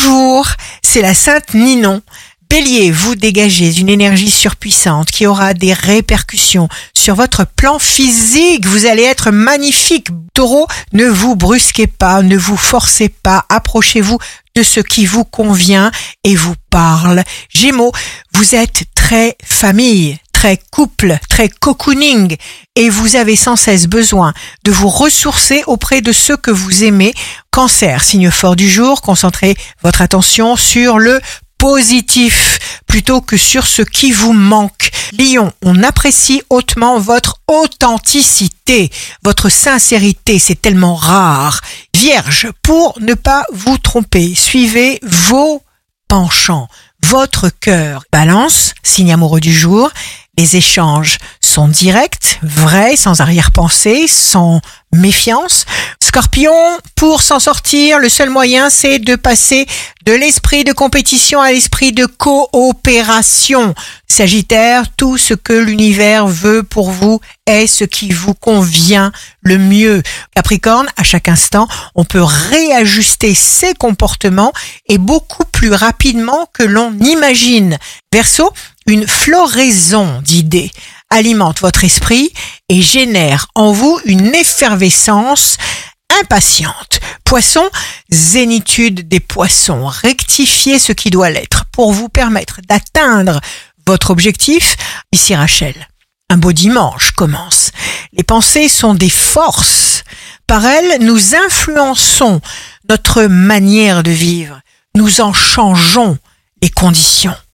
Bonjour, c'est la Sainte Ninon. Bélier, vous dégagez une énergie surpuissante qui aura des répercussions sur votre plan physique. Vous allez être magnifique. Taureau, ne vous brusquez pas, ne vous forcez pas. Approchez-vous de ce qui vous convient et vous parle. Gémeaux, vous êtes très famille, très couple, très cocooning et vous avez sans cesse besoin de vous ressourcer auprès de ceux que vous aimez. Cancer, signe fort du jour, concentrez votre attention sur le positif plutôt que sur ce qui vous manque. Lion, on apprécie hautement votre authenticité, votre sincérité, c'est tellement rare. Vierge, pour ne pas vous tromper, suivez vos penchants, votre cœur. Balance, signe amoureux du jour, les échanges sont directs, vrais, sans arrière-pensée, sans méfiance. Scorpion, pour s'en sortir, le seul moyen, c'est de passer de l'esprit de compétition à l'esprit de coopération. Sagittaire, tout ce que l'univers veut pour vous est ce qui vous convient le mieux. Capricorne, à chaque instant, on peut réajuster ses comportements et beaucoup plus rapidement que l'on imagine. Verseau, une floraison d'idées alimente votre esprit et génère en vous une effervescence impatiente. Poisson, zénitude des poissons. Rectifiez ce qui doit l'être pour vous permettre d'atteindre votre objectif. Ici Rachel, un beau dimanche commence. Les pensées sont des forces. Par elles, nous influençons notre manière de vivre. Nous en changeons les conditions.